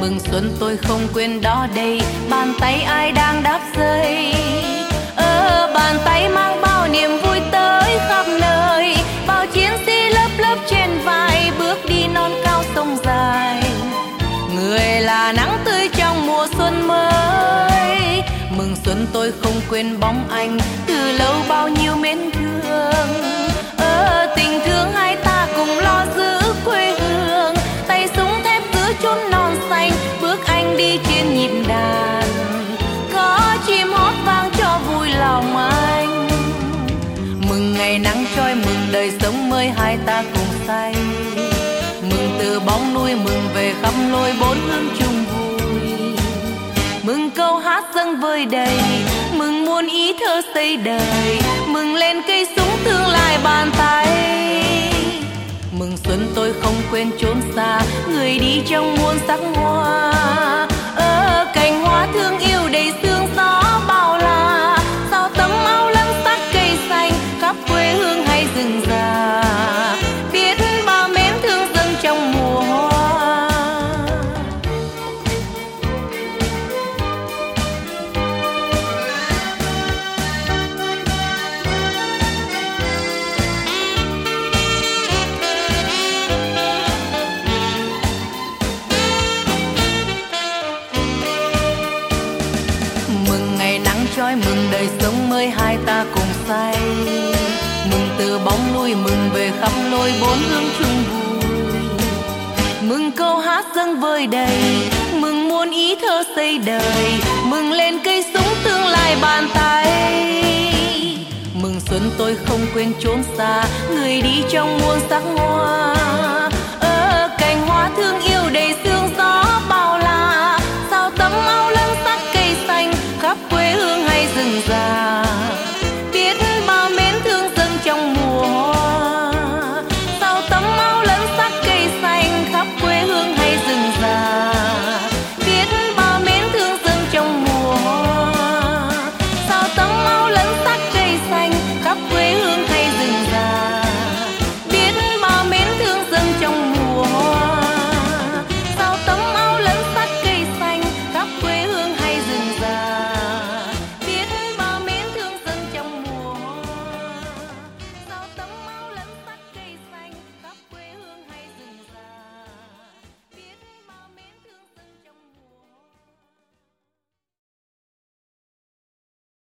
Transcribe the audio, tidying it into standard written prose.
Mừng xuân tôi không quên đó đây, bàn tay ai đang đáp dây. Bàn tay mang bao niềm vui tới khắp nơi, bao chiến sĩ lớp lớp trên vai bước đi non cao sông dài. Người là nắng tươi trong mùa xuân mới. Mừng xuân tôi không quên bóng anh, từ lâu bao nhiêu mến thương. Tình thương hai ta cùng lo giữ quê hương, tay súng thép giữa chốn non xanh, bước anh đi trên nhịp đàn. Có chim hót vang cho vui lòng anh. Mừng ngày nắng trôi, mừng đời sống mới hai ta cùng say. Mừng từ bóng núi, mừng về khắp lối bốn hướng chung vui. Mừng câu hát dâng vơi đầy, mừng muôn ý thơ xây đời. Mừng lên cây súng tương lai bàn tay. Mừng xuân tôi không quên chốn xa, người đi trong muôn sắc hoa. Cành hoa thương yêu đầy sương gió bao la, sao tấm áo lân sắc cây xanh khắp quê hương hay rừng già. Biết bao mến thương dâng trong mùa hoa. Trói mừng đời sống mới hai ta cùng say. Mừng từ bóng núi, mừng về khắp lối bốn hướng chung vui. Mừng câu hát dâng vơi đầy, mừng muôn ý thơ xây đời. Mừng lên cây súng tương lai bàn tay. Mừng xuân tôi không quên chốn xa, người đi trong muôn sắc hoa.